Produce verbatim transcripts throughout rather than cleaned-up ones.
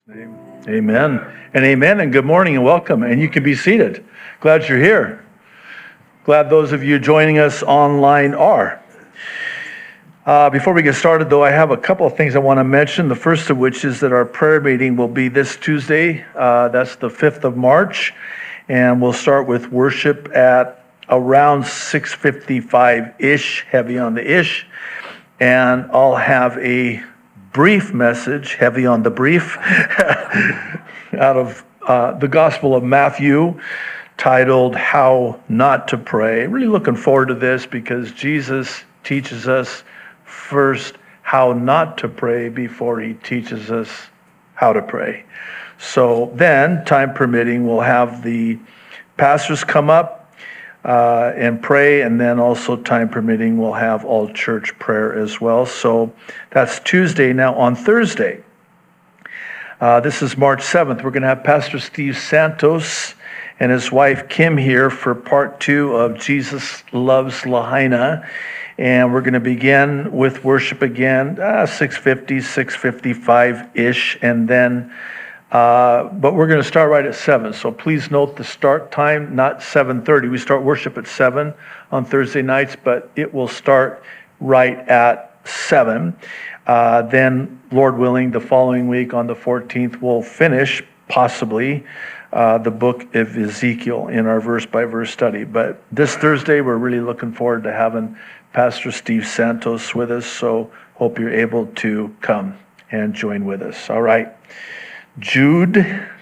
Amen and amen and good morning and welcome, and you can be seated. Glad you're here. Glad those of you joining us online are. Uh, before we get started, though, I have a couple of things I want to mention. The first of which is that our prayer meeting will be this Tuesday. Uh, that's the fifth of March, and we'll start with worship at around six fifty-five-ish, heavy on the ish, and I'll have a brief message, heavy on the brief, out of uh, the Gospel of Matthew, titled How Not to Pray. Really looking forward to this because Jesus teaches us first how not to pray before he teaches us how to pray. So then, time permitting, we'll have the pastors come up Uh, and pray, and then also, time permitting, we'll have all church prayer as well. So that's Tuesday. Now on Thursday, uh, this is March seventh, we're going to have Pastor Steve Santos and his wife Kim here for part two of Jesus Loves Lahaina. And we're going to begin with worship again, uh, six fifty, six fifty-five-ish, and then Uh, but we're going to start right at seven. So please note the start time, not seven thirty. We start worship at seven on Thursday nights, but it will start right at seven. Uh, then, Lord willing, the following week on the fourteenth, we'll finish, possibly, uh, the book of Ezekiel in our verse-by-verse study. But this Thursday, we're really looking forward to having Pastor Steve Santos with us. So hope you're able to come and join with us. All right. Jude.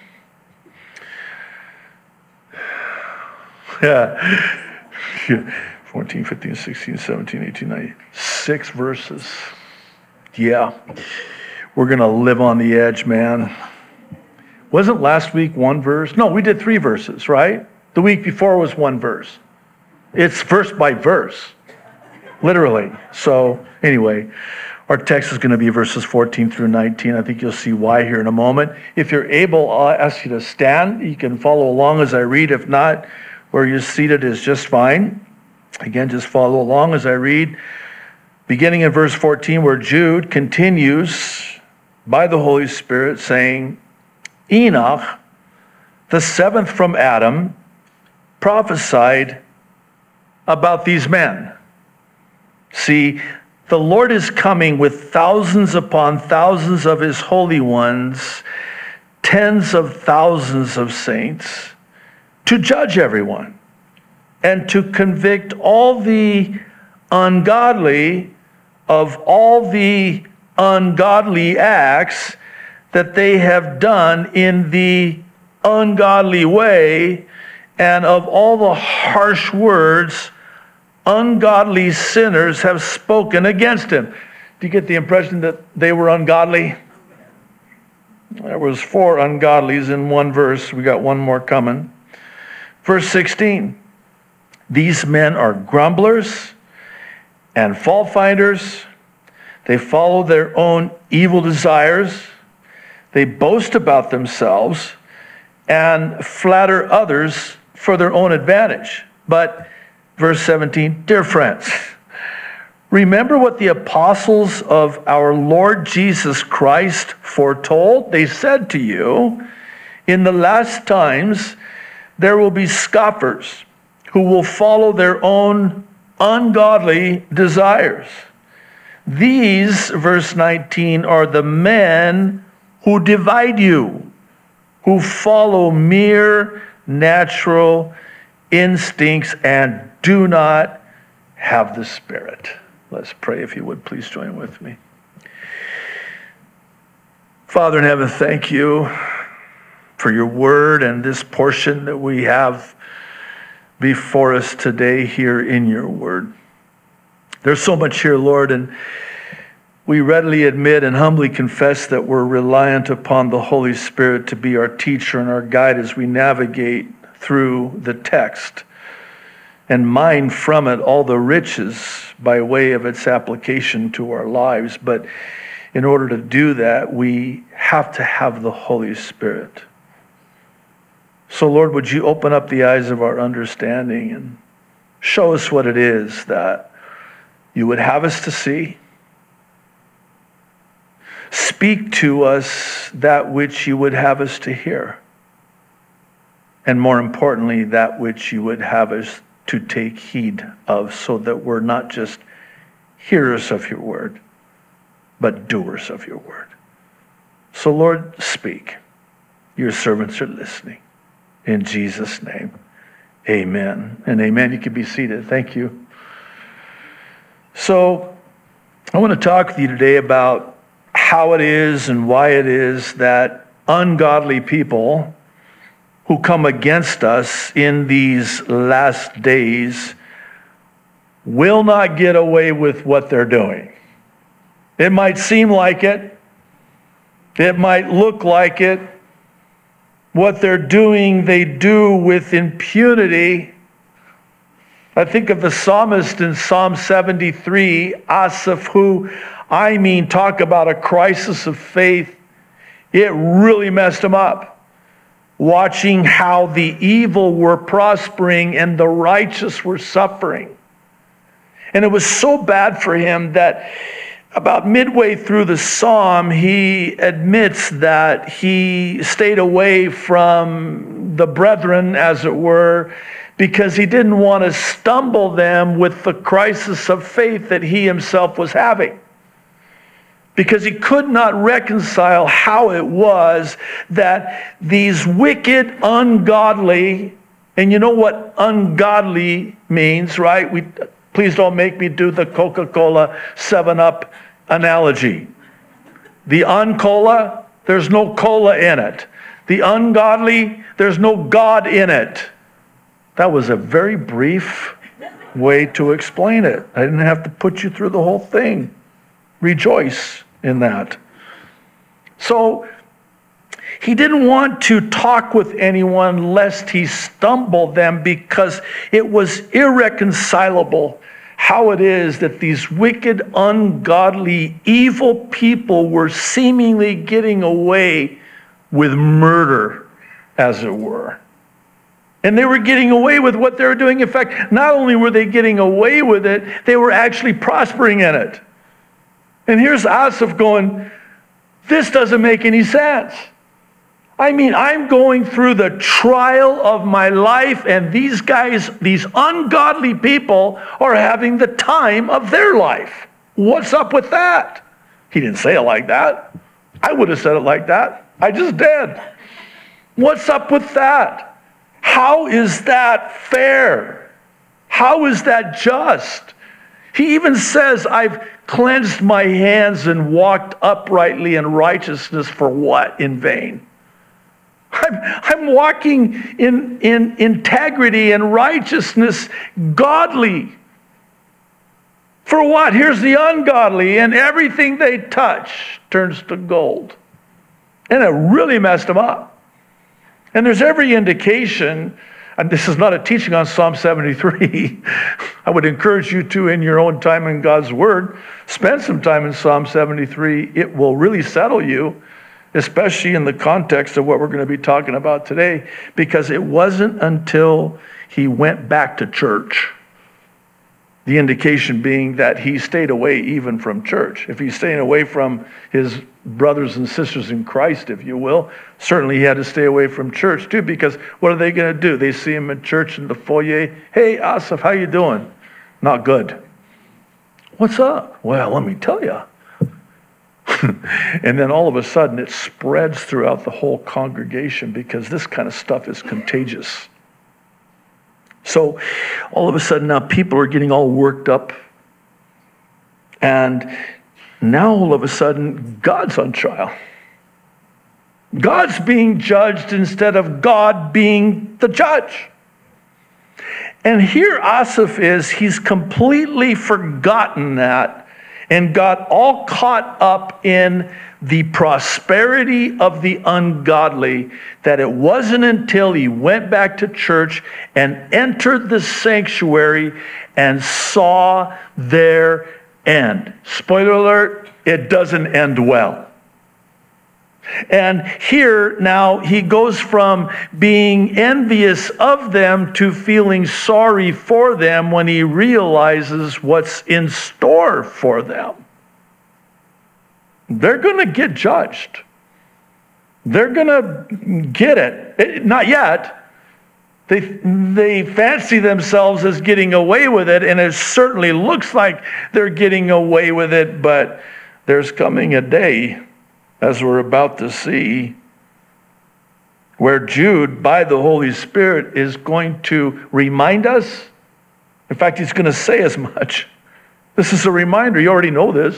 Yeah. fourteen, fifteen, sixteen, seventeen, eighteen, nineteen. Six verses. Yeah. We're going to live on the edge, man. Wasn't last week one verse? No, we did three verses, right? The week before was one verse. It's verse by verse. Literally. So, anyway. Our text is going to be verses fourteen through nineteen. I think you'll see why here in a moment. If you're able, I'll ask you to stand. You can follow along as I read. If not, where you're seated is just fine. Again, just follow along as I read. Beginning in verse fourteen, where Jude continues by the Holy Spirit saying, Enoch, the seventh from Adam, prophesied about these men. See, the Lord is coming with thousands upon thousands of his holy ones, tens of thousands of saints, to judge everyone and to convict all the ungodly of all the ungodly acts that they have done in the ungodly way, and of all the harsh words ungodly sinners have spoken against him. Do you get the impression that they were ungodly? There was four ungodlies in one verse. We got one more coming. Verse sixteen. These men are grumblers and fault finders. They follow their own evil desires. They boast about themselves and flatter others for their own advantage. But verse seventeen, dear friends, remember what the apostles of our Lord Jesus Christ foretold. They said to you, in the last times there will be scoffers who will follow their own ungodly desires. These, verse nineteen, are the men who divide you, who follow mere natural instincts and do not have the Spirit. Let's pray, if you would please join with me. Father in heaven, thank you for your word and this portion that we have before us today here in your word. There's so much here, Lord, and we readily admit and humbly confess that we're reliant upon the Holy Spirit to be our teacher and our guide as we navigate through the text and mine from it all the riches by way of its application to our lives. But in order to do that, we have to have the Holy Spirit. So, Lord, would you open up the eyes of our understanding and show us what it is that you would have us to see. Speak to us that which you would have us to hear. And more importantly, that which you would have us to take heed of, so that we're not just hearers of your word, but doers of your word. So Lord, speak. Your servants are listening. In Jesus' name, amen and amen. You can be seated. Thank you. So I want to talk with you today about how it is and why it is that ungodly people who come against us in these last days will not get away with what they're doing. It might seem like it. It might look like it. What they're doing, they do with impunity. I think of the psalmist in Psalm seventy-three, Asaph, who, I mean, talk about a crisis of faith. It really messed him up. Watching how the evil were prospering and the righteous were suffering. And it was so bad for him that about midway through the psalm, he admits that he stayed away from the brethren, as it were, because he didn't want to stumble them with the crisis of faith that he himself was having. Because he could not reconcile how it was that these wicked, ungodly, and you know what ungodly means, right? We, please don't make me do the Coca-Cola seven up analogy. The uncola, there's no cola in it. The ungodly, there's no God in it. That was a very brief way to explain it. I didn't have to put you through the whole thing. Rejoice in that. So he didn't want to talk with anyone lest he stumble them, because it was irreconcilable how it is that these wicked, ungodly, evil people were seemingly getting away with murder, as it were. And they were getting away with what they were doing. In fact, not only were they getting away with it, they were actually prospering in it. And here's Asaph going, this doesn't make any sense. I mean, I'm going through the trial of my life, and these guys, these ungodly people, are having the time of their life. What's up with that? He didn't say it like that. I would have said it like that. I just did. What's up with that? How is that fair? How is that just? He even says, I've cleansed my hands and walked uprightly in righteousness for what? In vain. I'm, I'm walking in, in integrity and righteousness, godly. For what? Here's the ungodly, and everything they touch turns to gold. And it really messed them up. And there's every indication, and this is not a teaching on Psalm seventy-three. I would encourage you to, in your own time in God's Word, spend some time in Psalm seventy-three. It will really settle you, especially in the context of what we're going to be talking about today, because it wasn't until he went back to church, the indication being that he stayed away even from church. If he's staying away from his brothers and sisters in Christ, if you will, certainly he had to stay away from church too, because what are they going to do? They see him in church in the foyer. Hey, Asaph, how you doing? Not good. What's up? Well, let me tell you. And then all of a sudden it spreads throughout the whole congregation, because this kind of stuff is contagious. So all of a sudden now people are getting all worked up. And now all of a sudden God's on trial. God's being judged instead of God being the judge. And here Asaph is, he's completely forgotten that and got all caught up in the prosperity of the ungodly, that it wasn't until he went back to church and entered the sanctuary and saw their end. Spoiler alert, it doesn't end well. And here now he goes from being envious of them to feeling sorry for them when he realizes what's in store for them. they're going to get judged. They're going to get it. it. Not yet. They, they fancy themselves as getting away with it, and it certainly looks like they're getting away with it, but there's coming a day, as we're about to see, where Jude, by the Holy Spirit, is going to remind us. In fact, he's going to say as much. This is a reminder. You already know this.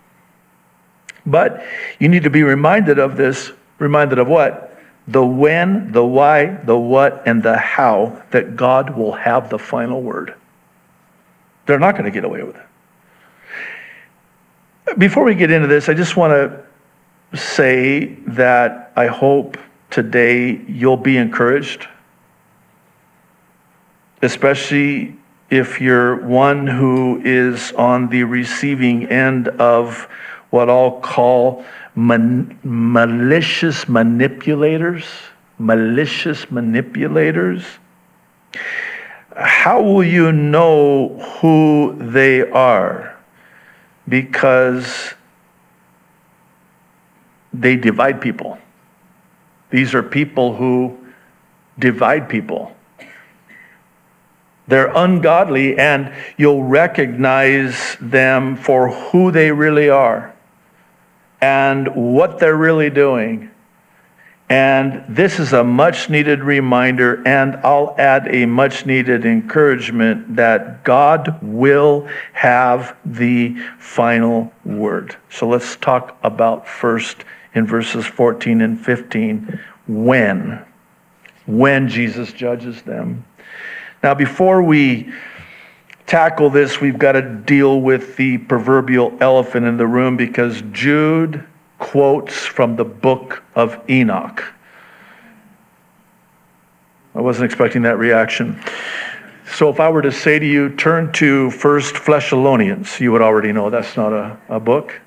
But you need to be reminded of this. Reminded of what? The when, the why, the what, and the how that God will have the final word. They're not going to get away with it. Before we get into this, I just want to say that I hope today you'll be encouraged, especially if you're one who is on the receiving end of what I'll call man- malicious manipulators, malicious manipulators. How will you know who they are? Because they divide people. These are people who divide people. They're ungodly, and you'll recognize them for who they really are and what they're really doing. And this is a much-needed reminder, and I'll add a much-needed encouragement that God will have the final word. So let's talk about first in verses fourteen and fifteen, when. When Jesus judges them. Now, before we tackle this, we've got to deal with the proverbial elephant in the room, because Jude quotes from the book of Enoch. I wasn't expecting that reaction. So if I were to say to you, turn to First Thessalonians, you would already know that's not a, a book.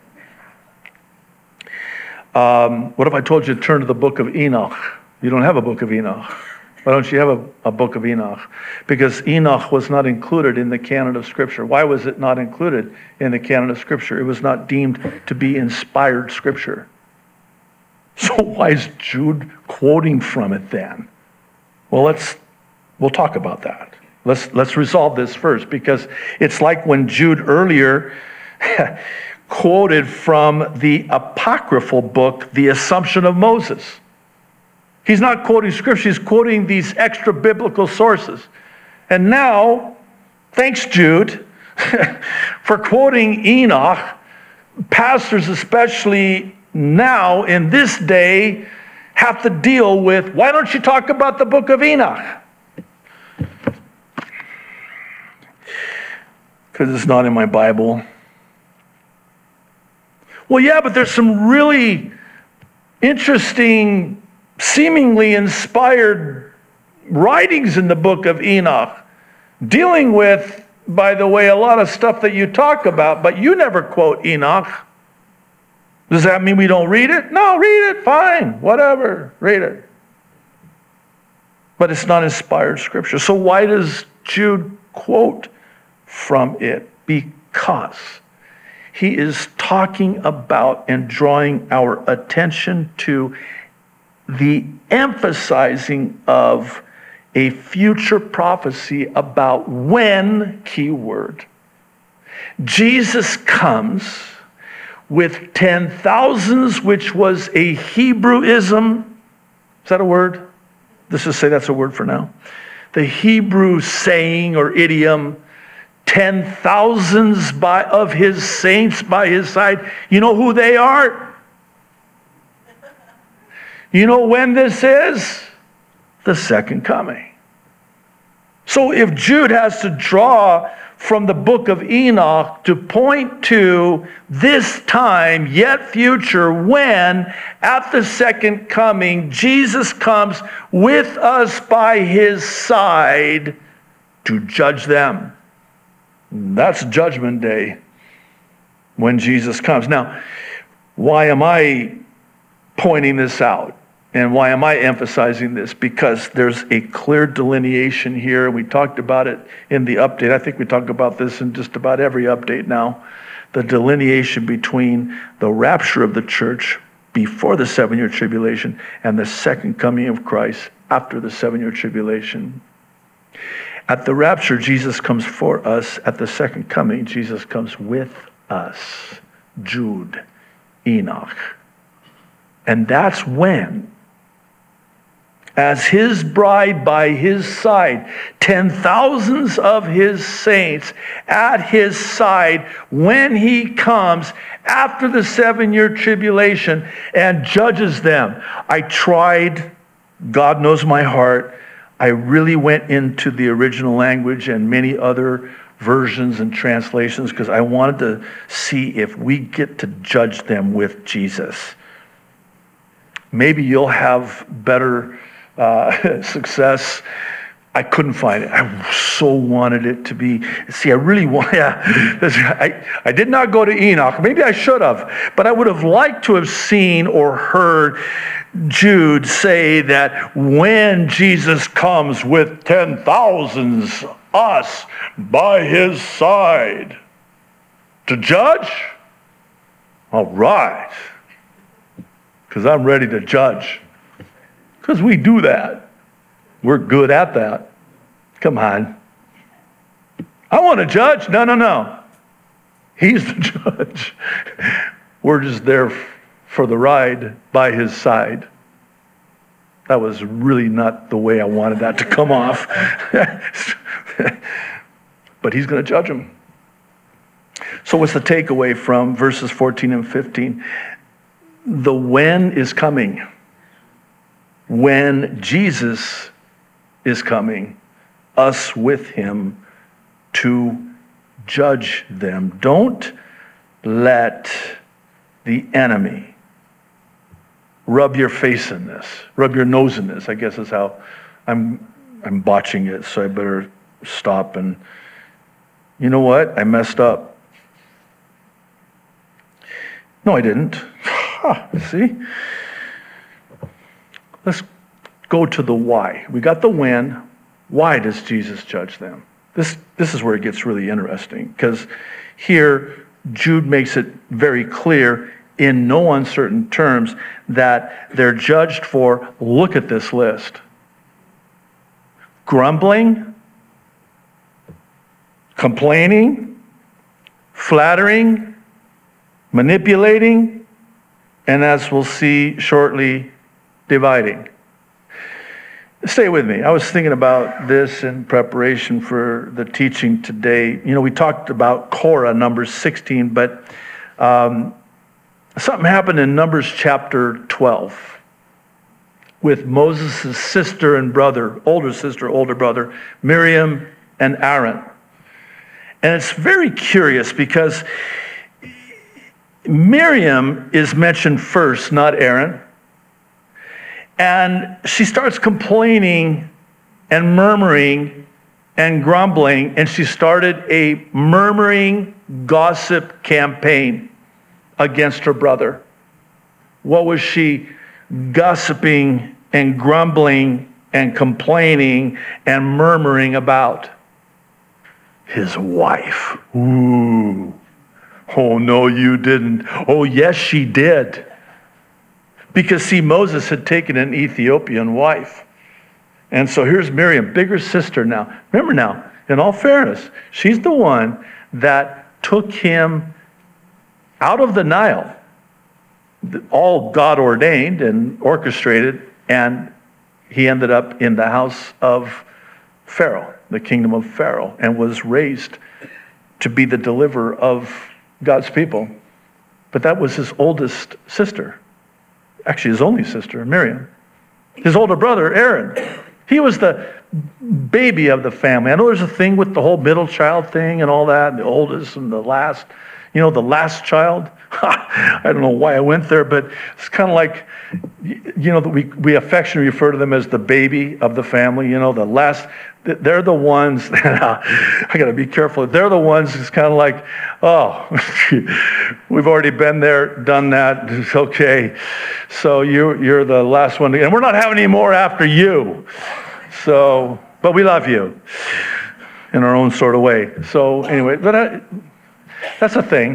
Um, what if I told you to turn to the book of Enoch? You don't have a book of Enoch. Why don't you have a, a book of Enoch? Because Enoch was not included in the canon of Scripture. Why was it not included in the canon of Scripture? It was not deemed to be inspired Scripture. So why is Jude quoting from it then? Well, let's we'll talk about that. Let's let's resolve this first, because it's like when Jude earlier quoted from the apocryphal book, The Assumption of Moses. He's not quoting Scripture, he's quoting these extra biblical sources. And now, thanks Jude, for quoting Enoch, pastors especially now in this day have to deal with, why don't you talk about the book of Enoch? Because it's not in my Bible. Well, yeah, but there's some really interesting, seemingly inspired writings in the book of Enoch, dealing with, by the way, a lot of stuff that you talk about, but you never quote Enoch. Does that mean we don't read it? No, read it, fine, whatever, read it. But it's not inspired Scripture. So why does Jude quote from it? Because he is talking about and drawing our attention to the emphasizing of a future prophecy about when, keyword, Jesus comes with ten thousands, which was a Hebrewism. Is that a word? Let's just say that's a word for now. The Hebrew saying or idiom, ten thousands by, of his saints by his side. You know who they are? You know when this is? The second coming. So if Jude has to draw from the book of Enoch to point to this time, yet future, when at the second coming, Jesus comes with us by his side to judge them. That's Judgment Day when Jesus comes. Now, why am I pointing this out? And why am I emphasizing this? Because there's a clear delineation here. We talked about it in the update. I think we talk about this in just about every update now. the delineation between the rapture of the church before the seven-year tribulation and the second coming of Christ after the seven-year tribulation. At the rapture, Jesus comes for us. At the second coming, Jesus comes with us. Jude, Enoch. And that's when, as his bride by his side, ten thousands of his saints at his side, when he comes after the seven-year tribulation and judges them. I tried, God knows my heart, I really went into the original language and many other versions and translations because I wanted to see if we get to judge them with Jesus. Maybe you'll have better uh, success. I couldn't find it. I so wanted it to be. See, I really want. Yeah, I, I did not go to Enoch. Maybe I should have, but I would have liked to have seen or heard Jude say that when Jesus comes with ten thousands, us by his side to judge. All right, because I'm ready to judge. Because we do that. We're good at that. Come on. I want to judge. No, no, no. He's the judge. We're just there for the ride by his side. That was really not the way I wanted that to come off. But he's going to judge him. So what's the takeaway from verses fourteen and fifteen? The when is coming. When Jesus is coming, us with him to judge them. Don't let the enemy rub your face in this, rub your nose in this, I guess is how I'm I'm botching it, so I better stop and, you know what? I messed up. No, I didn't. Huh, see? Let's go to the why. We got the when. Why does Jesus judge them? This, this is where it gets really interesting, because here Jude makes it very clear in no uncertain terms that they're judged for, look at this list: grumbling, complaining, flattering, manipulating, and as we'll see shortly, dividing. Stay with me. I was thinking about this in preparation for the teaching today. You know, we talked about Korah, Numbers sixteen, but um, something happened in Numbers chapter twelve with Moses' sister and brother, older sister, older brother, Miriam and Aaron. And it's very curious because Miriam is mentioned first, not Aaron. And she starts complaining and murmuring and grumbling, and she started a murmuring gossip campaign against her brother. What was she gossiping and grumbling and complaining and murmuring about? His wife. Ooh. Oh, no, you didn't. Oh, yes, she did. Because, see, Moses had taken an Ethiopian wife. And so here's Miriam, bigger sister now. Remember now, in all fairness, she's the one that took him out of the Nile, all God ordained and orchestrated, and he ended up in the house of Pharaoh, the kingdom of Pharaoh, and was raised to be the deliverer of God's people. But that was his oldest sister. Actually, his only sister, Miriam. His older brother, Aaron. He was the baby of the family. I know there's a thing with the whole middle child thing and all that, the oldest and the last. You know, the last child. I don't know why I went there, but it's kind of like, you know, we, we affectionately refer to them as the baby of the family. You know, the last, they're the ones, I got to be careful. They're the ones who's kind of like, oh, we've already been there, done that. It's okay. So you, you're the last one. And we're not having any more after you. So, but we love you in our own sort of way. So anyway, but I, that's a thing.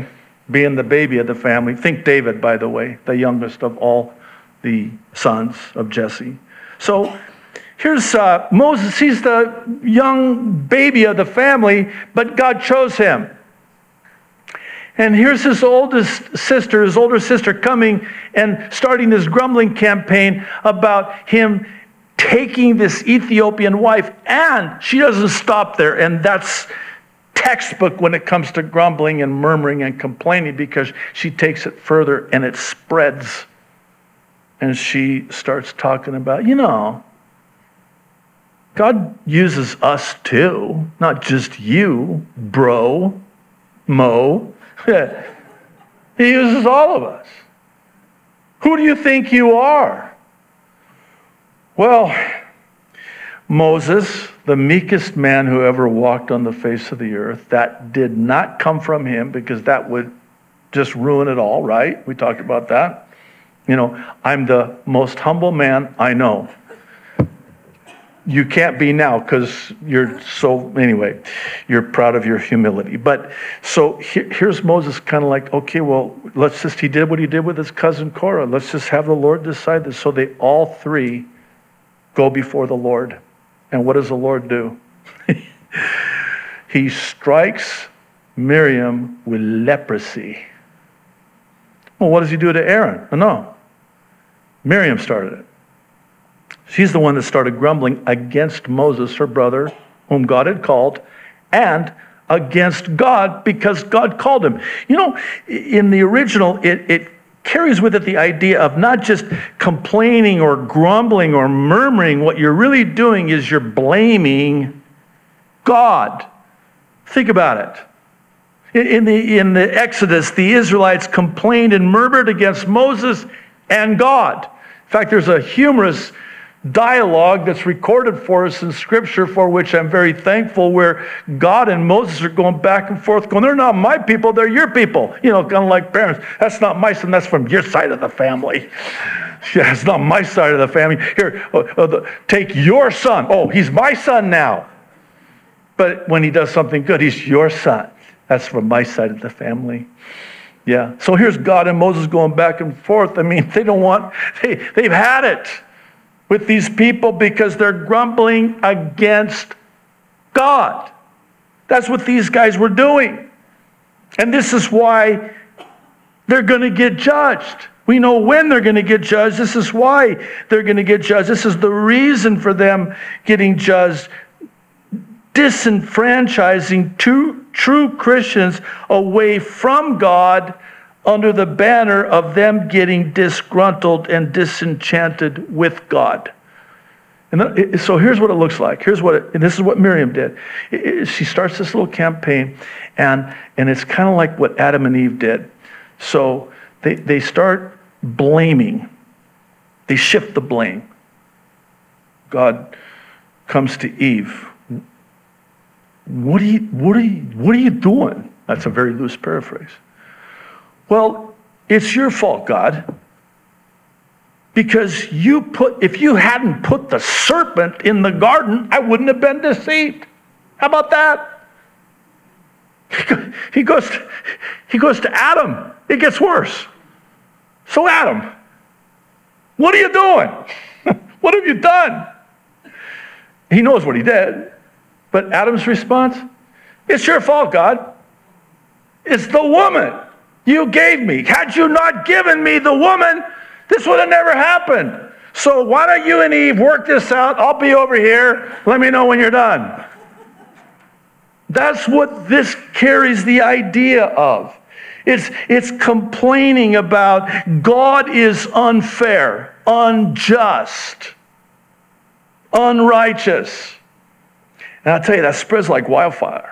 being the baby of the family. Think David, by the way, the youngest of all the sons of Jesse. So here's uh, Moses. He's the young baby of the family, but God chose him. And here's his oldest sister, his older sister, coming and starting this grumbling campaign about him taking this Ethiopian wife. And she doesn't stop there. And that's textbook when it comes to grumbling and murmuring and complaining, because she takes it further and it spreads. And she starts talking about, you know, God uses us too, not just you, bro, Mo. He uses all of us. Who do you think you are? Well, Moses, the meekest man who ever walked on the face of the earth, that did not come from him, because that would just ruin it all, right? We talked about that. You know, I'm the most humble man I know. You can't be now because you're so, anyway, you're proud of your humility. But so here, here's Moses kind of like, okay, well, let's just, he did what he did with his cousin Korah. Let's just have the Lord decide this. So they all three go before the Lord. And what does the Lord do? He strikes Miriam with leprosy. Well, what does he do to Aaron? Oh, no. Miriam started it. She's the one that started grumbling against Moses, her brother, whom God had called, and against God because God called him. You know, in the original, it, it carries with it the idea of not just complaining or grumbling or murmuring. What you're really doing is you're blaming God. Think about it. In the, in the Exodus, the Israelites complained and murmured against Moses and God. In fact, there's a humorous dialogue that's recorded for us in Scripture, for which I'm very thankful, where God and Moses are going back and forth, going, they're not my people, they're your people. You know, kind of like parents. That's not my son, that's from your side of the family. Yeah, it's not my side of the family. Here, uh, uh, the, take your son. Oh, he's my son now. But when he does something good, he's your son. That's from my side of the family. Yeah. So here's God and Moses going back and forth. I mean, they don't want, they, they've had it with these people because they're grumbling against God. That's what these guys were doing. And this is why they're going to get judged. We know when they're going to get judged. This is why they're going to get judged. This is the reason for them getting judged. Disenfranchising two true Christians away from God under the banner of them getting disgruntled and disenchanted with God. And so here's what it looks like. Here's what it, and this is what Miriam did. It, it, she starts this little campaign, and, and it's kind of like what Adam and Eve did. So they, they start blaming. They shift the blame. God comes to Eve. What are you, what are you, what are you doing? That's a very loose paraphrase. Well, it's your fault, God. Because you put, if you hadn't put the serpent in the garden, I wouldn't have been deceived. How about that? He goes, to, he goes to Adam. It gets worse. So Adam, what are you doing? What have you done? He knows what he did. But Adam's response, it's your fault, God. It's the woman you gave me. Had you not given me the woman, this would have never happened. So why don't you and Eve work this out? I'll be over here. Let me know when you're done. That's what this carries the idea of. It's, it's complaining about God is unfair, unjust, unrighteous. And I'll tell you, that spreads like wildfire.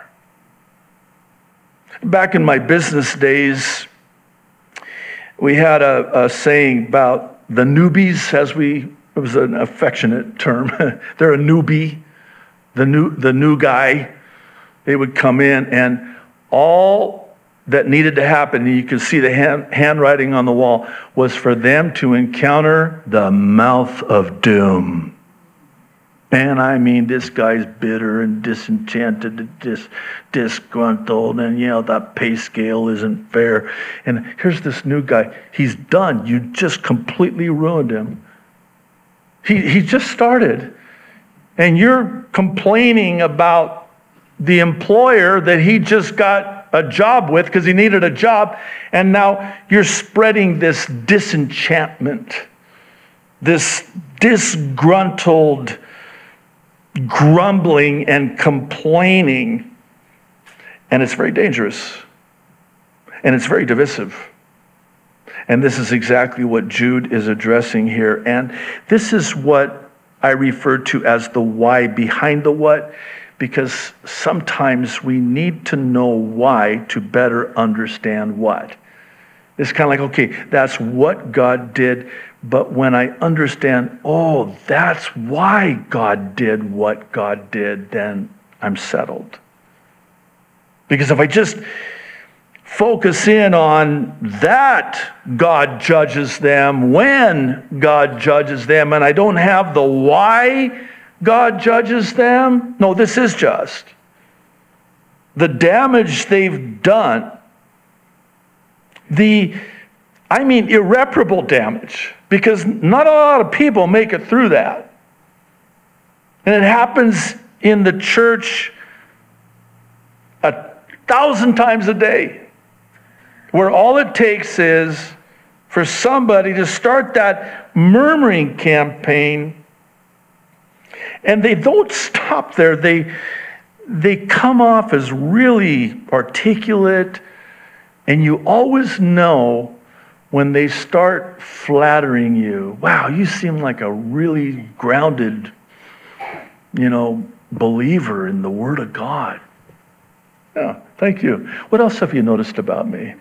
Back in my business days, we had a, a saying about the newbies, as we, it was an affectionate term. They're a newbie, the new, the new guy. They would come in, and all that needed to happen, and you could see the hand, handwriting on the wall, was for them to encounter the mouth of doom. And I mean, this guy's bitter and disenchanted and dis, disgruntled, and, you know, that pay scale isn't fair. And here's this new guy. He's done. You just completely ruined him. He, he just started. And you're complaining about the employer that he just got a job with because he needed a job. And now you're spreading this disenchantment, this disgruntled grumbling and complaining, and it's very dangerous, and it's very divisive. And this is exactly what Jude is addressing here, and this is what I refer to as the why behind the what, because sometimes we need to know why to better understand what. It's kind of like, okay, that's what God did, but when I understand, oh, that's why God did what God did, then I'm settled. Because if I just focus in on that God judges them, when God judges them, and I don't have the why God judges them, no, this is just. The damage they've done, the, I mean, irreparable damage, because not a lot of people make it through that. And it happens in the church a thousand times a day, where all it takes is for somebody to start that murmuring campaign, and they don't stop there. They, they come off as really articulate, and you always know when they start flattering you, wow, you seem like a really grounded, you know, believer in the Word of God. Yeah, thank you. What else have you noticed about me?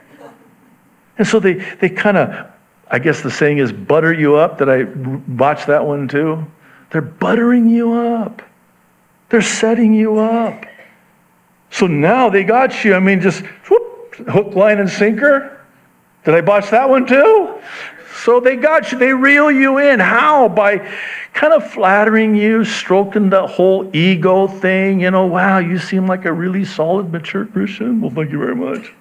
And so they, they kind of, I guess the saying is butter you up. Did I botch that one too? They're buttering you up. They're setting you up. So now they got you. I mean, just whoop, hook, line, and sinker. Did I botch that one too? So they got you. They reel you in. How? By kind of flattering you, stroking the whole ego thing. You know, wow, you seem like a really solid, mature Christian. Well, thank you very much.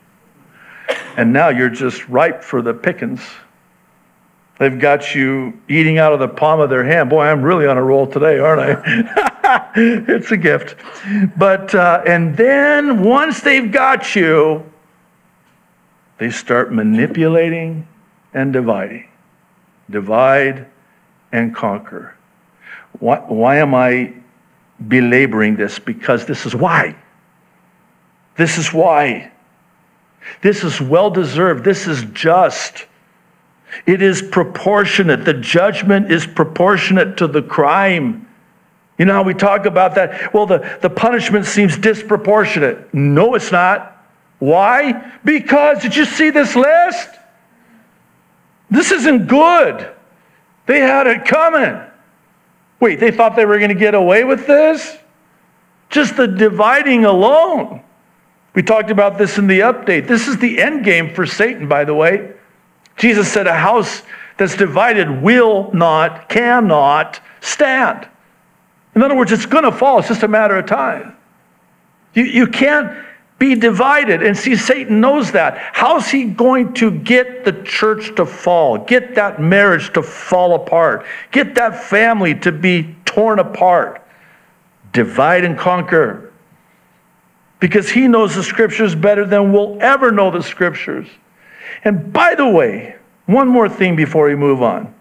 And now you're just ripe for the pickings. They've got you eating out of the palm of their hand. Boy, I'm really on a roll today, aren't I? It's a gift. But, uh, and then once they've got you, they start manipulating and dividing. Divide and conquer. Why, why am I belaboring this? Because this is why. This is why. This is well-deserved. This is just. It is proportionate. The judgment is proportionate to the crime. You know how we talk about that? Well, the, the punishment seems disproportionate. No, it's not. Why? Because, did you see this list? This isn't good. They had it coming. Wait, they thought they were going to get away with this? Just the dividing alone. We talked about this in the update. This is the end game for Satan, by the way. Jesus said a house that's divided will not, cannot stand. In other words, it's going to fall. It's just a matter of time. You, you can't be divided. And see, Satan knows that. How's he going to get the church to fall? Get that marriage to fall apart? Get that family to be torn apart? Divide and conquer. Because he knows the Scriptures better than we'll ever know the Scriptures. And by the way, one more thing before we move on.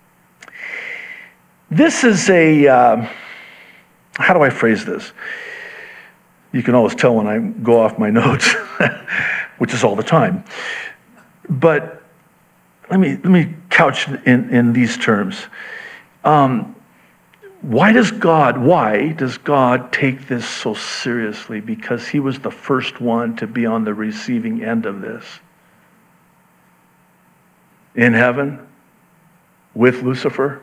This is a, uh, how do I phrase this? You can always tell when I go off my notes, which is all the time. But let me let me couch in, in these terms. Um, why does God, why does God take this so seriously? Because he was the first one to be on the receiving end of this. In heaven, with Lucifer,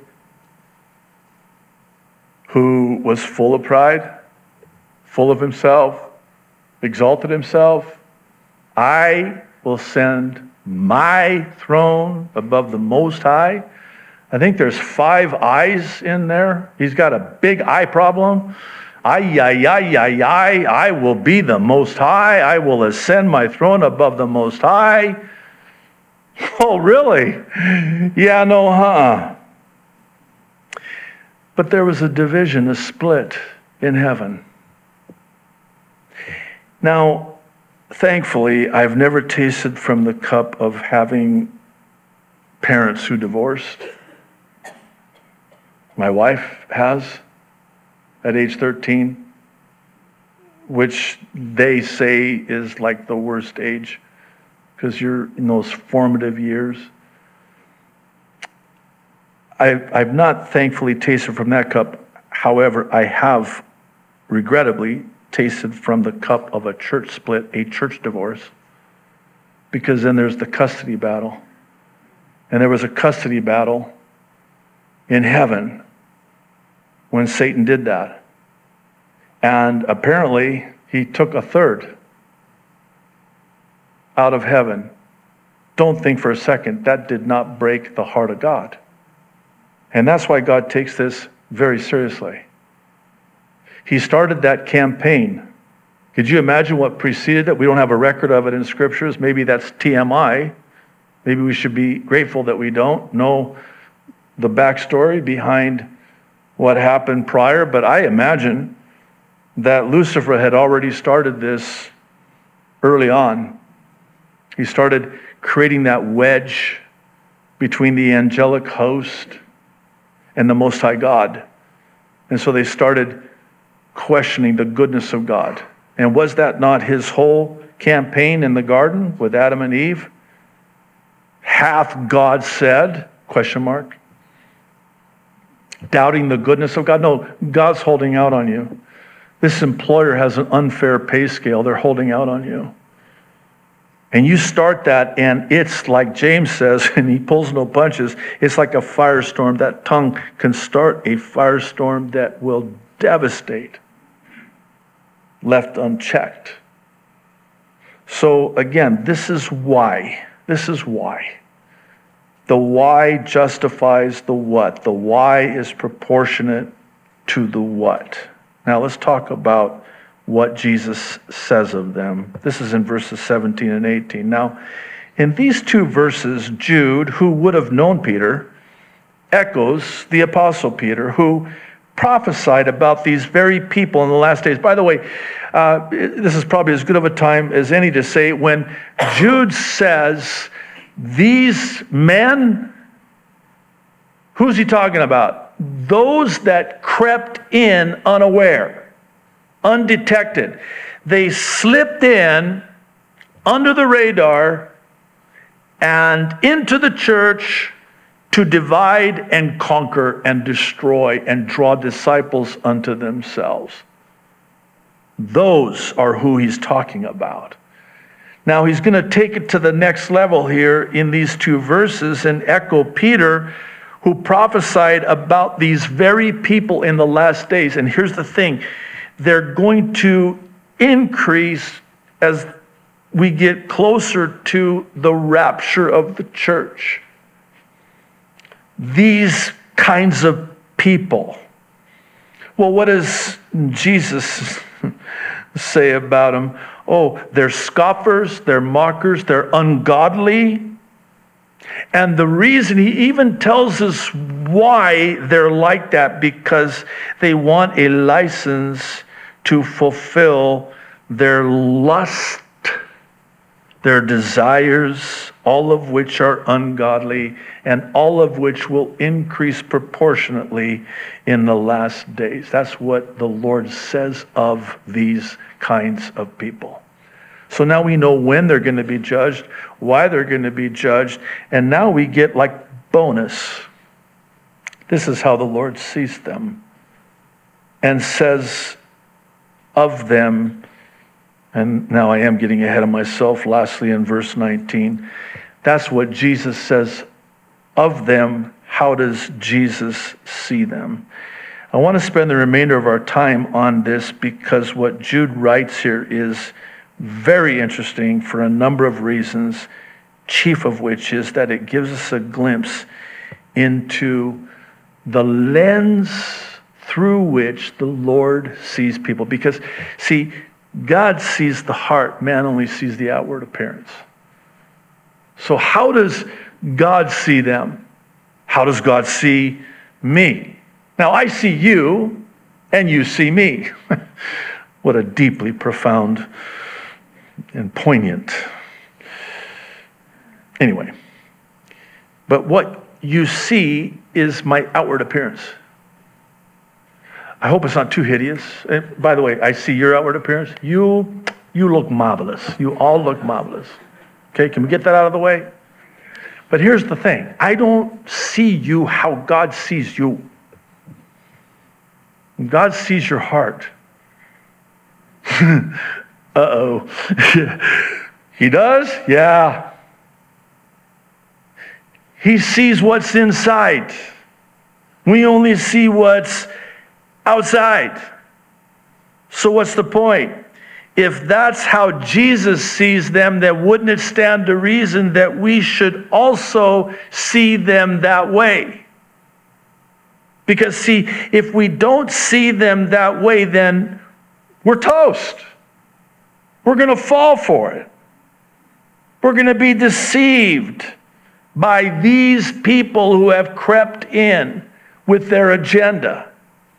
who was full of pride, full of himself, exalted himself. I will send my throne above the Most High. I think there's five eyes in there. He's got a big eye problem. Ay, ay, ay, ay, ay, I will be the Most High. I will ascend my throne above the Most High. Oh, really? Yeah, no, huh? But there was a division, a split in heaven. Now, thankfully, I've never tasted from the cup of having parents who divorced. My wife has at age thirteen, which they say is like the worst age because you're in those formative years. I've, I've not thankfully tasted from that cup. However, I have regrettably tasted from the cup of a church split, a church divorce, because then there's the custody battle. And there was a custody battle in heaven when Satan did that. And apparently, he took a third out of heaven. Don't think for a second, that did not break the heart of God. And that's why God takes this very seriously. He started that campaign. Could you imagine what preceded it? We don't have a record of it in scriptures. Maybe that's T M I. Maybe we should be grateful that we don't know the backstory behind what happened prior. But I imagine that Lucifer had already started this early on. He started creating that wedge between the angelic host and the Most High God. And so they started questioning the goodness of God. And was that not his whole campaign in the garden with Adam and Eve? Hath God said? Question mark. Doubting the goodness of God? No, God's holding out on you. This employer has an unfair pay scale. They're holding out on you. And you start that, and it's like James says, and he pulls no punches, it's like a firestorm. That tongue can start a firestorm that will devastate, left unchecked. So again, this is why. This is why. The why justifies the what. The why is proportionate to the what. Now let's talk about what Jesus says of them. This is in verses seventeen and eighteen. Now, in these two verses, Jude, who would have known Peter, echoes the Apostle Peter, who prophesied about these very people in the last days. By the way, uh, this is probably as good of a time as any to say, when Jude says, these men, who's he talking about? Those that crept in unaware. Undetected. They slipped in under the radar and into the church to divide and conquer and destroy and draw disciples unto themselves. Those are who he's talking about. Now he's going to take it to the next level here in these two verses and echo Peter, who prophesied about these very people in the last days. And here's the thing. They're going to increase as we get closer to the rapture of the church. These kinds of people. Well, what does Jesus say about them? Oh, they're scoffers, they're mockers, they're ungodly. And the reason, he even tells us why they're like that, because they want a license to fulfill their lust, their desires, all of which are ungodly, and all of which will increase proportionately in the last days. That's what the Lord says of these kinds of people. So now we know when they're going to be judged, why they're going to be judged, and now we get like bonus. This is how the Lord sees them and says of them, and now I am getting ahead of myself, lastly in verse nineteen, that's what Jesus says of them. How does Jesus see them? I want to spend the remainder of our time on this because what Jude writes here is very interesting for a number of reasons, chief of which is that it gives us a glimpse into the lens through which the Lord sees people. Because, see, God sees the heart. Man only sees the outward appearance. So how does God see them? How does God see me? Now, I see you, and you see me. What a deeply profound and poignant. Anyway, but what you see is my outward appearance. I hope it's not too hideous. And by the way, I see your outward appearance. You, you look marvelous. You all look marvelous. Okay, can we get that out of the way? But here's the thing. I don't see you how God sees you. God sees your heart. Uh-oh. He does? Yeah. He sees what's inside. We only see what's outside. So what's the point? If that's how Jesus sees them, then wouldn't it stand to reason that we should also see them that way? Because see, if we don't see them that way, then we're toast. We're going to fall for it. We're going to be deceived by these people who have crept in with their agenda.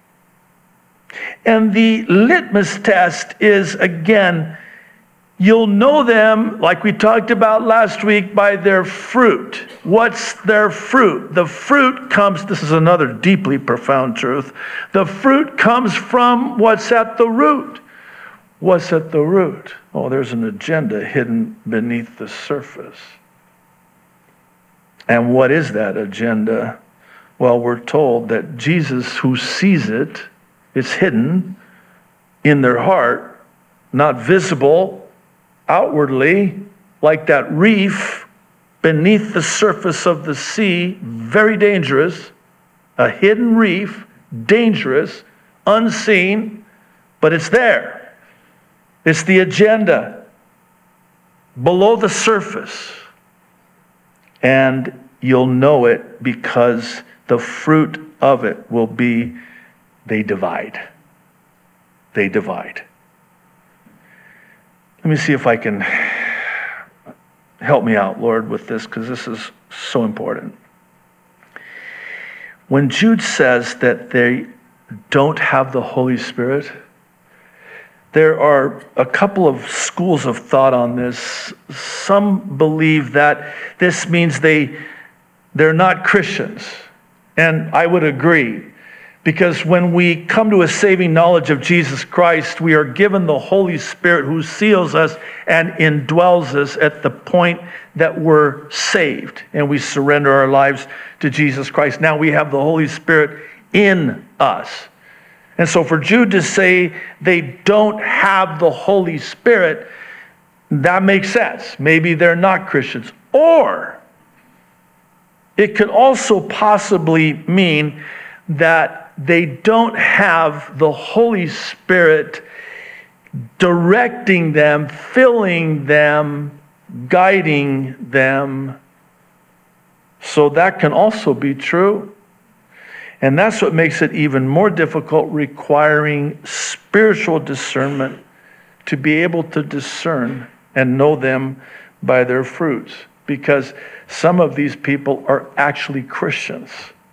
And the litmus test is, again, you'll know them, like we talked about last week, by their fruit. What's their fruit? The fruit comes, this is another deeply profound truth, the fruit comes from what's at the root. What's at the root? Oh, there's an agenda hidden beneath the surface. And what is that agenda? Well, we're told that Jesus, who sees it, it's hidden in their heart, not visible outwardly, like that reef beneath the surface of the sea, very dangerous, a hidden reef, dangerous, unseen, but it's there. It's the agenda below the surface. And you'll know it because the fruit of it will be they divide. They divide. Let me see if I can help me out, Lord, with this, because this is so important. When Jude says that they don't have the Holy Spirit, there are a couple of schools of thought on this. Some believe that this means they, they're not Christians. And I would agree. Because when we come to a saving knowledge of Jesus Christ, we are given the Holy Spirit who seals us and indwells us at the point that we're saved and we surrender our lives to Jesus Christ. Now we have the Holy Spirit in us. And so for Jude to say they don't have the Holy Spirit, that makes sense. Maybe they're not Christians. Or it could also possibly mean that they don't have the Holy Spirit directing them, filling them, guiding them. So that can also be true. And that's what makes it even more difficult, requiring spiritual discernment to be able to discern and know them by their fruits. Because some of these people are actually Christians.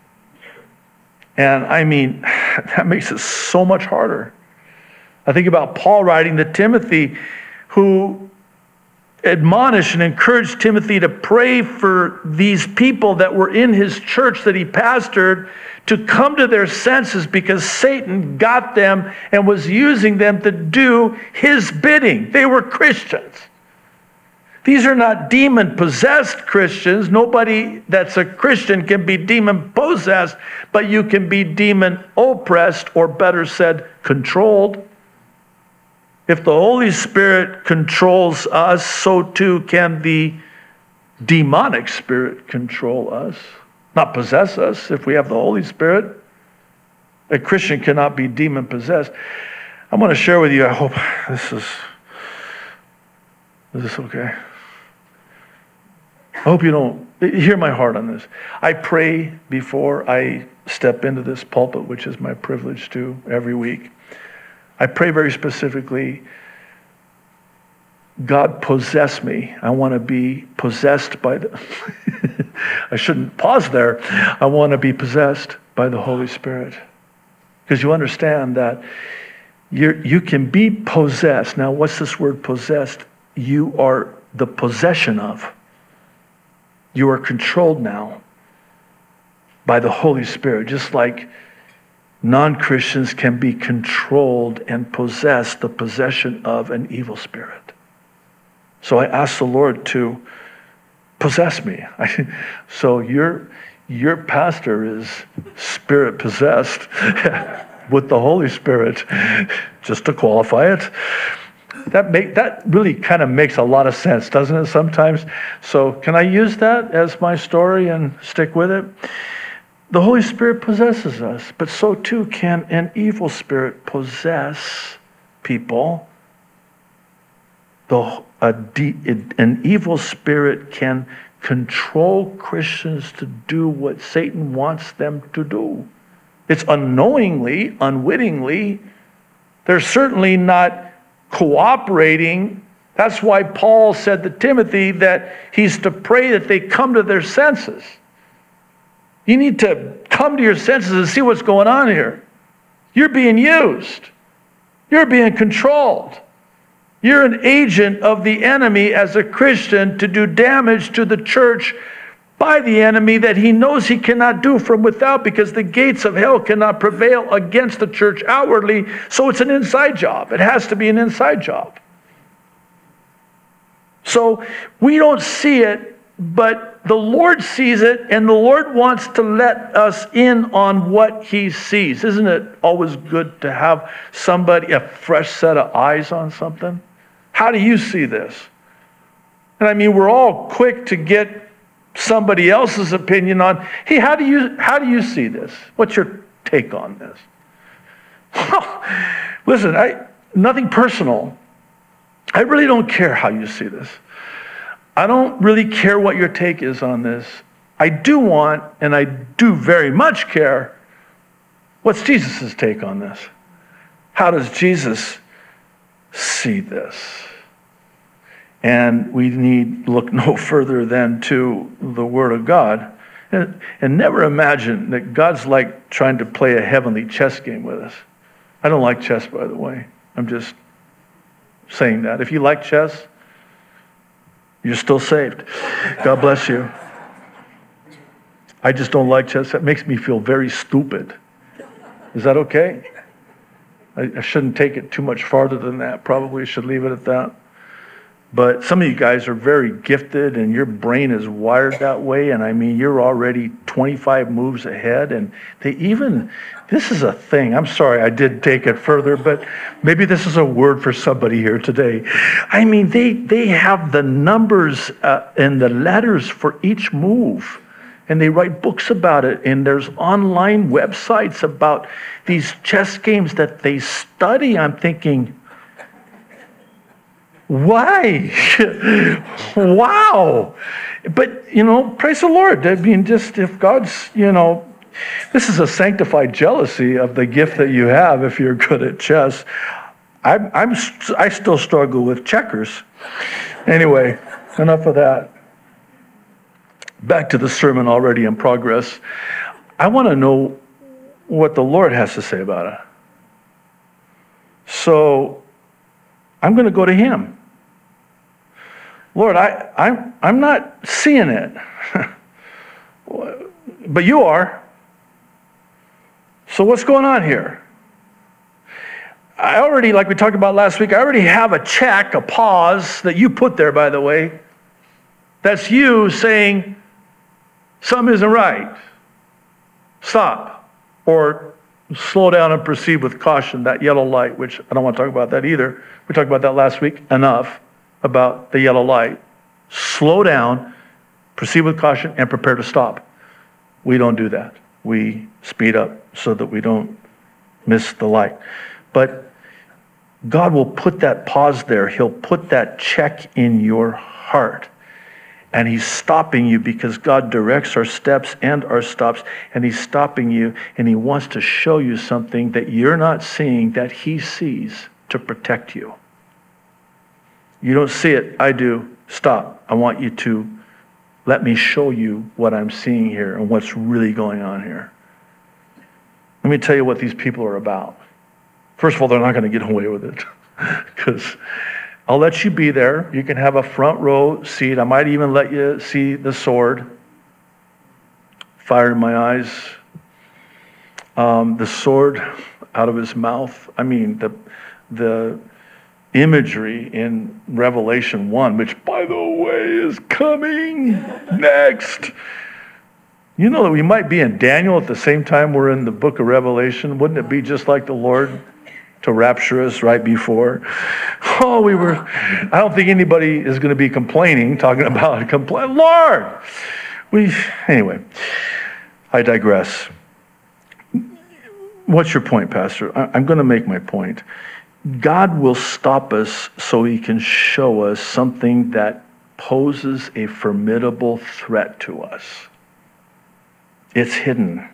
And I mean, that makes it so much harder. I think about Paul writing to Timothy, who admonished and encouraged Timothy to pray for these people that were in his church that he pastored to come to their senses because Satan got them and was using them to do his bidding. They were Christians. These are not demon-possessed Christians. Nobody that's a Christian can be demon-possessed, but you can be demon-oppressed, or better said, controlled. If the Holy Spirit controls us, so too can the demonic spirit control us, not possess us. If we have the Holy Spirit, a Christian cannot be demon-possessed. I'm going to share with you, I hope this is, is this okay? I hope you don't Hear my heart on this. I pray before I step into this pulpit, which is my privilege to every week. I pray very specifically, God possess me. I want to be possessed by the... I shouldn't pause there. I want to be possessed by the Holy Spirit. Because you understand that you're, you can be possessed. Now, what's this word possessed? You are the possession of. You are controlled now by the Holy Spirit, just like non-Christians can be controlled and possess the possession of an evil spirit. So I ask the Lord to possess me. I, so your your pastor is spirit possessed with the Holy Spirit, just to qualify it. That make that really kind of makes a lot of sense, doesn't it, sometimes? So can I use that as my story and stick with it? The Holy Spirit possesses us, but so too can an evil spirit possess people. The, a de, an evil spirit can control Christians to do what Satan wants them to do. It's unknowingly, unwittingly. They're certainly not cooperating. That's why Paul said to Timothy that he's to pray that they come to their senses. You need to come to your senses and see what's going on here. You're being used. You're being controlled. You're an agent of the enemy as a Christian to do damage to the church by the enemy that he knows he cannot do from without, because the gates of hell cannot prevail against the church outwardly. So it's an inside job. It has to be an inside job. So we don't see it, but the Lord sees it, and the Lord wants to let us in on what he sees. Isn't it always good to have somebody, a fresh set of eyes on something? How do you see this? And I mean, we're all quick to get somebody else's opinion on, hey, how do you how do you see this? What's your take on this? Listen, I nothing personal. I really don't care how you see this. I don't really care what your take is on this. I do want, and I do very much care, what's Jesus' take on this? How does Jesus see this? And we need look no further than to the Word of God. And, and never imagine that God's like trying to play a heavenly chess game with us. I don't like chess, by the way. I'm just saying that. If you like chess, you're still saved. God bless you. I just don't like chess. That makes me feel very stupid. Is that okay? I, I shouldn't take it too much farther than that. Probably should leave it at that. But some of you guys are very gifted, and your brain is wired that way. And I mean, you're already twenty-five moves ahead. And they even, this is a thing. I'm sorry I did take it further, but maybe this is a word for somebody here today. I mean, they, they have the numbers uh, and the letters for each move. And they write books about it. And there's online websites about these chess games that they study. I'm thinking, why? Wow. But, you know, praise the Lord. I mean, just if God's, you know, this is a sanctified jealousy of the gift that you have if you're good at chess. I'm, I'm, I still struggle with checkers. Anyway, enough of that. Back to the sermon already in progress. I want to know what the Lord has to say about it. So I'm going to go to him. Lord, I, I'm, I'm not seeing it. But you are. So what's going on here? I already, like we talked about last week, I already have a check, a pause that you put there, by the way. That's you saying, something isn't right. Stop. Or slow down and proceed with caution, that yellow light, which I don't want to talk about that either. We talked about that last week enough, about the yellow light. Slow down, proceed with caution, and prepare to stop. We don't do that. We speed up so that we don't miss the light. But God will put that pause there. He'll put that check in your heart. And he's stopping you because God directs our steps and our stops. And he's stopping you, and he wants to show you something that you're not seeing that he sees to protect you. You don't see it. I do. Stop. I want you to let me show you what I'm seeing here and what's really going on here. Let me tell you what these people are about. First of all, they're not going to get away with it because I'll let you be there. You can have a front row seat. I might even let you see the sword. Fire in my eyes. Um, the sword out of his mouth. I mean, the the imagery in Revelation one, which, by the way, is coming next. You know that we might be in Daniel at the same time we're in the book of Revelation. Wouldn't it be just like the Lord to rapture us right before? Oh, we were, I don't think anybody is going to be complaining, talking about complain. Lord, we, anyway, I digress. What's your point, Pastor? I'm going to make my point. God will stop us so he can show us something that poses a formidable threat to us. It's hidden.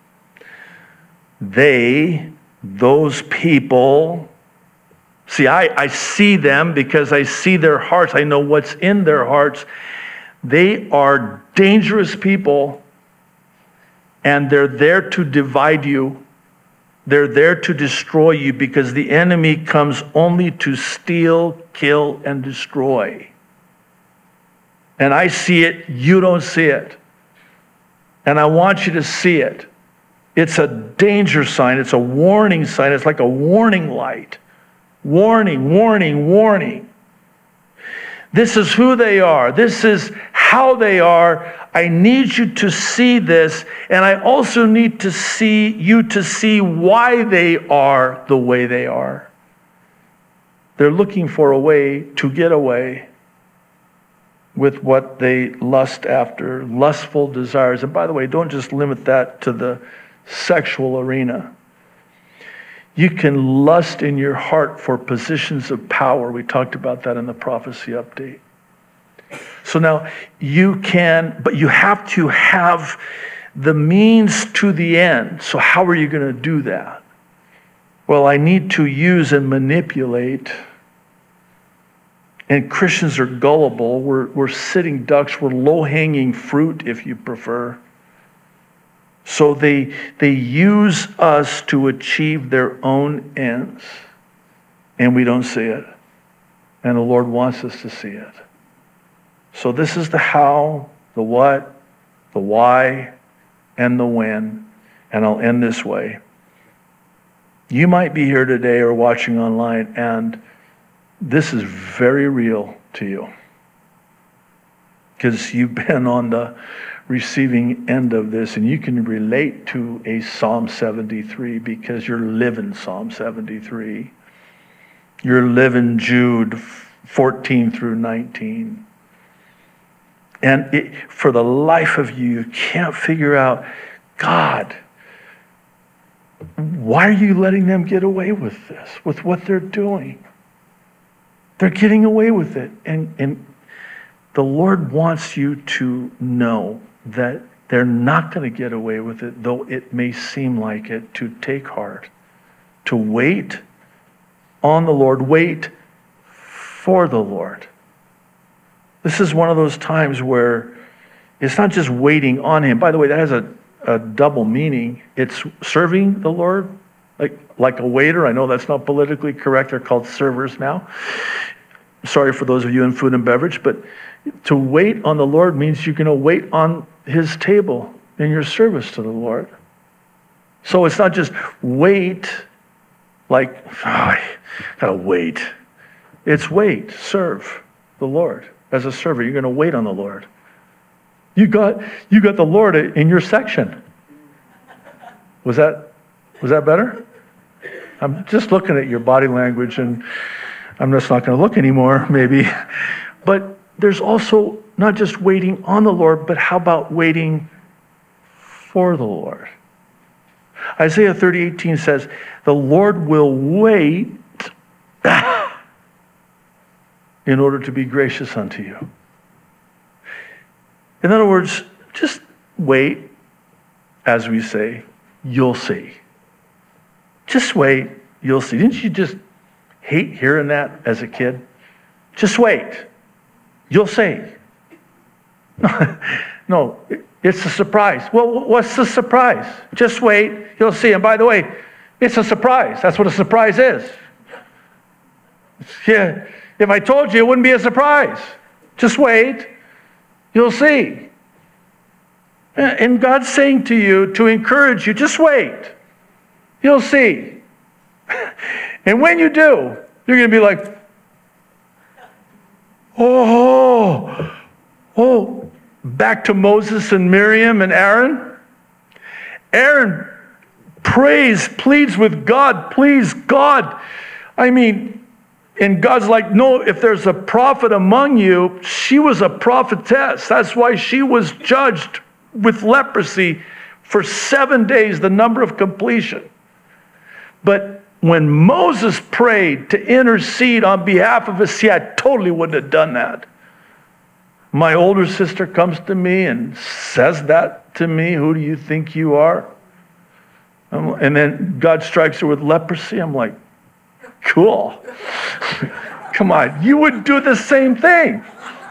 They, those people, see, I, I see them because I see their hearts. I know what's in their hearts. They are dangerous people, and they're there to divide you. They're there to destroy you because the enemy comes only to steal, kill, and destroy. And I see it, you don't see it. And I want you to see it. It's a danger sign. It's a warning sign. It's like a warning light. Warning, warning, warning. This is who they are. This is how they are. I need you to see this, and I also need to see you to see why they are the way they are. They're looking for a way to get away with what they lust after, lustful desires. And by the way, don't just limit that to the sexual arena. You can lust in your heart for positions of power. We talked about that in the prophecy update. So now you can, but you have to have the means to the end. So how are you going to do that? Well, I need to use and manipulate. And Christians are gullible. We're, we're sitting ducks. We're low-hanging fruit, if you prefer. So they, they use us to achieve their own ends. And we don't see it. And the Lord wants us to see it. So this is the how, the what, the why, and the when. And I'll end this way. You might be here today or watching online, and this is very real to you. Because you've been on the receiving end of this, and you can relate to a Psalm seventy-three because you're living Psalm seventy-three. You're living Jude fourteen through nineteen. And it, for the life of you, you can't figure out, God, why are you letting them get away with this, with what they're doing? They're getting away with it. And, and the Lord wants you to know that they're not going to get away with it, though it may seem like it, to take heart, to wait on the Lord, wait for the Lord. This is one of those times where it's not just waiting on him. By the way, that has a, a double meaning. It's serving the Lord, like, like a waiter. I know that's not politically correct. They're called servers now. Sorry for those of you in food and beverage, but to wait on the Lord means you're going to wait on his table in your service to the Lord. So it's not just wait, like, oh, I gotta wait. It's wait, serve the Lord. As a server, you're going to wait on the Lord. You got you got the Lord in your section. Was that was that better? I'm just looking at your body language, and I'm just not going to look anymore, maybe. But there's also not just waiting on the Lord, but how about waiting for the Lord? Isaiah thirty eighteen says, the Lord will wait in order to be gracious unto you. In other words, just wait, as we say, you'll see. Just wait, you'll see. Didn't you just hate hearing that as a kid? Just wait, you'll see. No, it's a surprise. Well, what's the surprise? Just wait, you'll see. And by the way, it's a surprise. That's what a surprise is. Yeah, if I told you, it wouldn't be a surprise. Just wait, you'll see. And God's saying to you, to encourage you, just wait. You'll see. And when you do, you're going to be like, oh, oh, back to Moses and Miriam and Aaron. Aaron prays, pleads with God, please, God. I mean, and God's like, no, if there's a prophet among you, she was a prophetess. That's why she was judged with leprosy for seven days, the number of completion. But when Moses prayed to intercede on behalf of us, see, I totally wouldn't have done that. My older sister comes to me and says that to me. Who do you think you are? And then God strikes her with leprosy. I'm like, cool. Come on, you would do the same thing.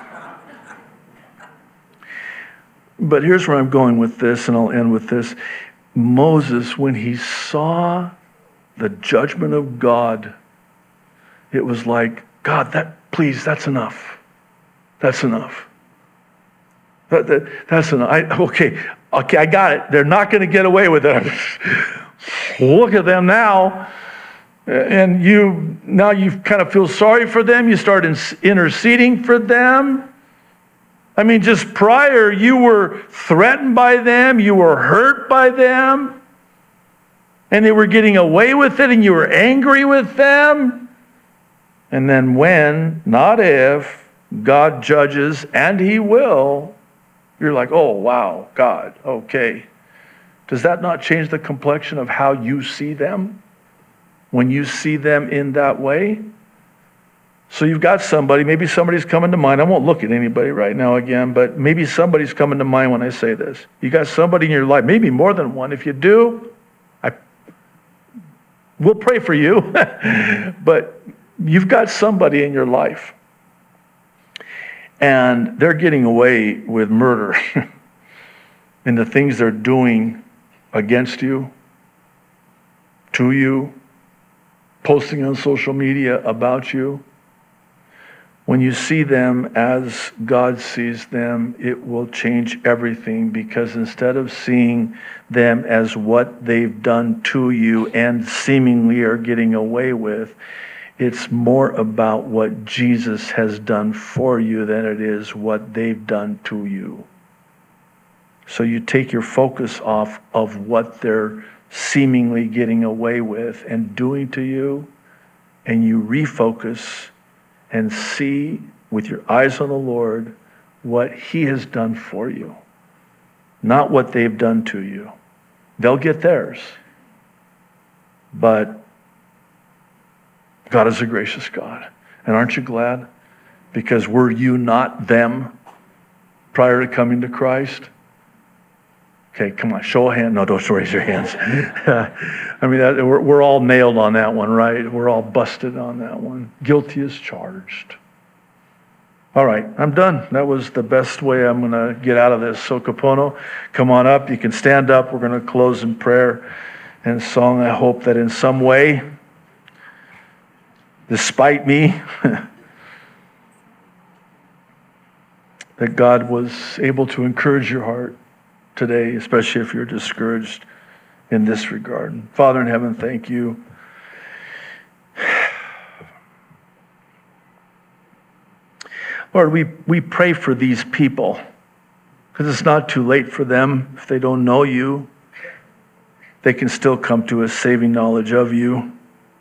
But here's where I'm going with this, and I'll end with this. Moses, when he saw the judgment of God, it was like, God, that please, that's enough. That's enough. That, that, that's enough. I, okay, okay, I got it. They're not going to get away with it. Look at them now. And you now you kind of feel sorry for them. You start interceding for them. I mean, just prior, you were threatened by them. You were hurt by them. And they were getting away with it, and you were angry with them. And then when, not if, God judges, and He will, you're like, oh, wow, God, okay. Does that not change the complexion of how you see them? When you see them in that way? So you've got somebody, maybe somebody's coming to mind. I won't look at anybody right now again, but maybe somebody's coming to mind when I say this. You got somebody in your life, maybe more than one. If you do, I we'll pray for you. But you've got somebody in your life, and they're getting away with murder and the things they're doing against you, to you, posting on social media about you. When you see them as God sees them, it will change everything, because instead of seeing them as what they've done to you and seemingly are getting away with, it's more about what Jesus has done for you than it is what they've done to you. So you take your focus off of what they're seemingly getting away with and doing to you, and you refocus and see with your eyes on the Lord what He has done for you, not what they've done to you. They'll get theirs, but God is a gracious God. And aren't you glad? Because were you not them prior to coming to Christ? Okay, come on, show a hand. No, don't raise your hands. I mean, that, we're, we're all nailed on that one, right? We're all busted on that one. Guilty as charged. All right, I'm done. That was the best way I'm going to get out of this. So, Kapono, come on up. You can stand up. We're going to close in prayer and song. I hope that in some way, despite me, that God was able to encourage your heart today, especially if you're discouraged in this regard. Father in heaven, thank you. Lord, we, we pray for these people, because it's not too late for them. If they don't know you, they can still come to a saving knowledge of you.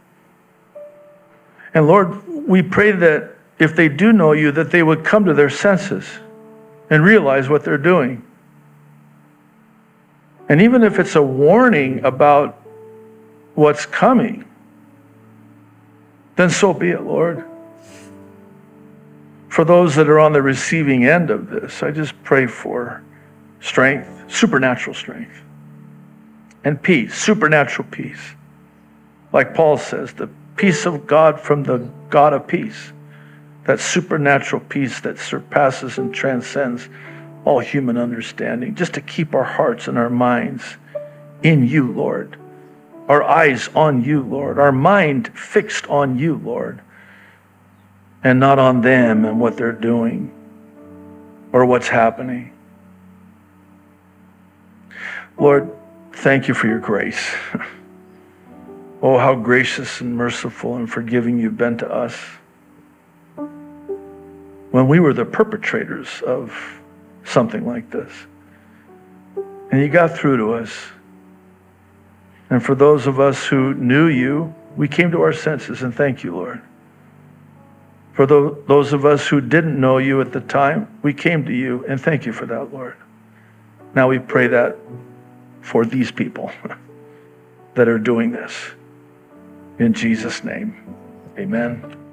And Lord, we pray that if they do know you, that they would come to their senses and realize what they're doing. And even if it's a warning about what's coming, then so be it, Lord. For those that are on the receiving end of this, I just pray for strength, supernatural strength, and peace, supernatural peace. Like Paul says, the peace of God from the God of peace, that supernatural peace that surpasses and transcends all human understanding, just to keep our hearts and our minds in you, Lord. Our eyes on you, Lord. Our mind fixed on you, Lord. And not on them and what they're doing or what's happening. Lord, thank you for your grace. Oh, how gracious and merciful and forgiving you've been to us. When we were the perpetrators of something like this. And you got through to us. And for those of us who knew you, we came to our senses, and thank you, Lord. For those of us who didn't know you at the time, we came to you, and thank you for that, Lord. Now we pray that for these people that are doing this. In Jesus' name, amen.